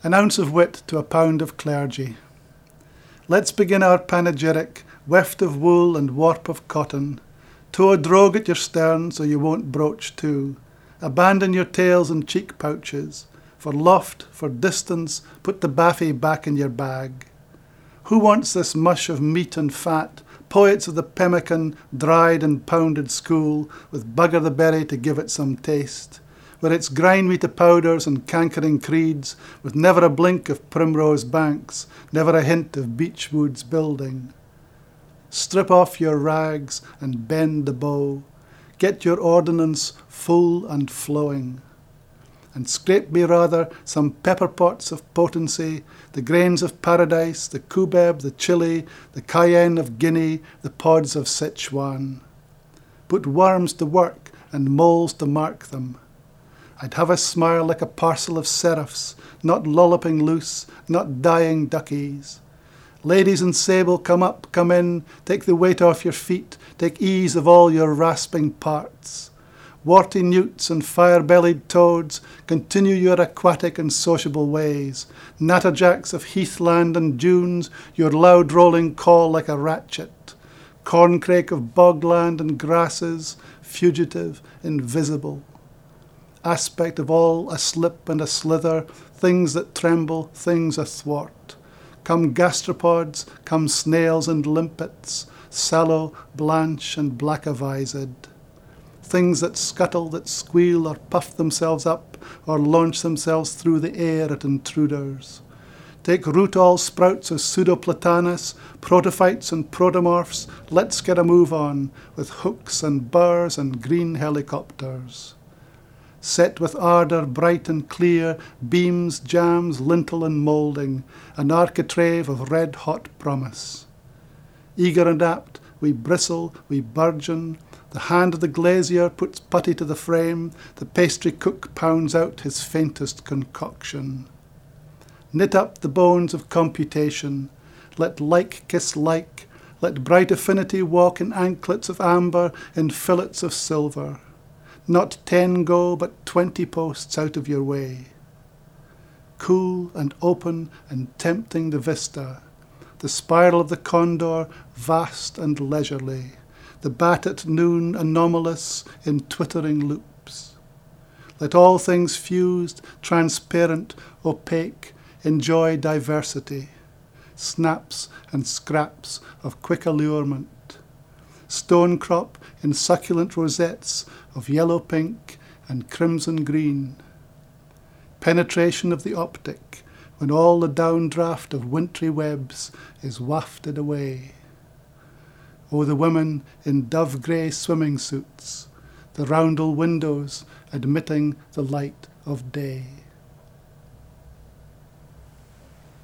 An ounce of wit to a pound of clergy. Let's begin our panegyric, weft of wool and warp of cotton. Tow a drogue at your stern so you won't broach to. Abandon your tails and cheek pouches. For loft, for distance, put the baffy back in your bag. Who wants this mush of meat and fat, poets of the pemmican, dried and pounded school, with bugger the berry to give it some taste? Where it's grind me to powders and cankering creeds, with never a blink of primrose banks, never a hint of beech woods building. Strip off your rags and bend the bow, get your ordnance full and flowing, and scrape me rather some pepper pots of potency, the grains of paradise, the cubeb, the chili, the cayenne of Guinea, the pods of Sichuan. Put worms to work and moles to mark them. I'd have a smile like a parcel of seraphs, not lolloping loose, not dying duckies. Ladies in sable, come up, come in, take the weight off your feet, take ease of all your rasping parts. Warty newts and fire-bellied toads, continue your aquatic and sociable ways. Natterjacks of heathland and dunes, your loud rolling call like a ratchet. Corncrake of bogland and grasses, fugitive, invisible. Aspect of all a slip and a slither, things that tremble, things athwart. Come gastropods, come snails and limpets, sallow, blanch and black-avised. Things that scuttle, that squeal or puff themselves up or launch themselves through the air at intruders. Take root all sprouts of pseudoplatanus, protophytes and protomorphs, let's get a move on, with hooks and burrs and green helicopters. Set with ardour bright and clear, beams, jams, lintel and moulding, an architrave of red-hot promise. Eager and apt, we bristle, we burgeon, the hand of the glazier puts putty to the frame, the pastry cook pounds out his faintest concoction. Knit up the bones of computation, let like kiss like, let bright affinity walk in anklets of amber, in fillets of silver. Not 10 go, but 20 posts out of your way. Cool and open and tempting the vista, the spiral of the condor vast and leisurely, the bat at noon anomalous in twittering loops. Let all things fused, transparent, opaque, enjoy diversity, snaps and scraps of quick allurement. Stonecrop in succulent rosettes of yellow-pink and crimson-green. Penetration of the optic when all the downdraft of wintry webs is wafted away. O the women in dove-grey swimming suits, the roundel windows admitting the light of day.